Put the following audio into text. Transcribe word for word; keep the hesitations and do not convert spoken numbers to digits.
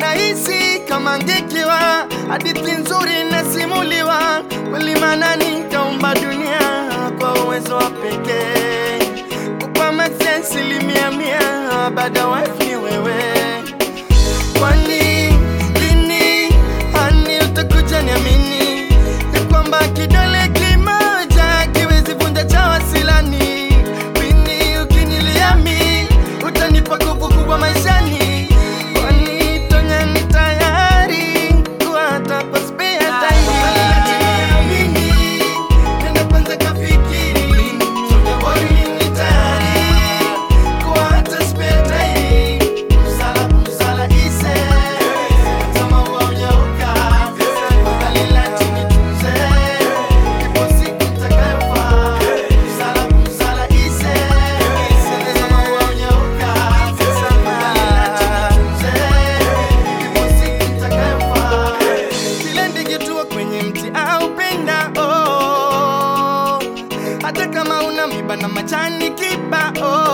rahisi kama ngekiwa hadithi nzuri nasimuliwa. Kweli Manani kaumba dunia kwa uwezo wa pekee, kupa masensi limia mia baada wife ni wewe. Kwani lini hani utakuja niamini ya kwamba kidole kimoja kiwezi vunja cha wasilani. Wini ukiniliami utanipa nguvu kubwa maishani. Kwani tonya ni tayari kuata kwa spare time. Nenda kwanza kafikiri, tonya wali ni tayari kuata spare time. Musala musala ise kama unyauka kalila chini tuze ipo siku takayofaa. Musala musala ise kama unyauka kalila chini tuze ipo siku takayofaa. Kile ndege tua kwenye mti au penda oh, hata kama una miba na majani kibao.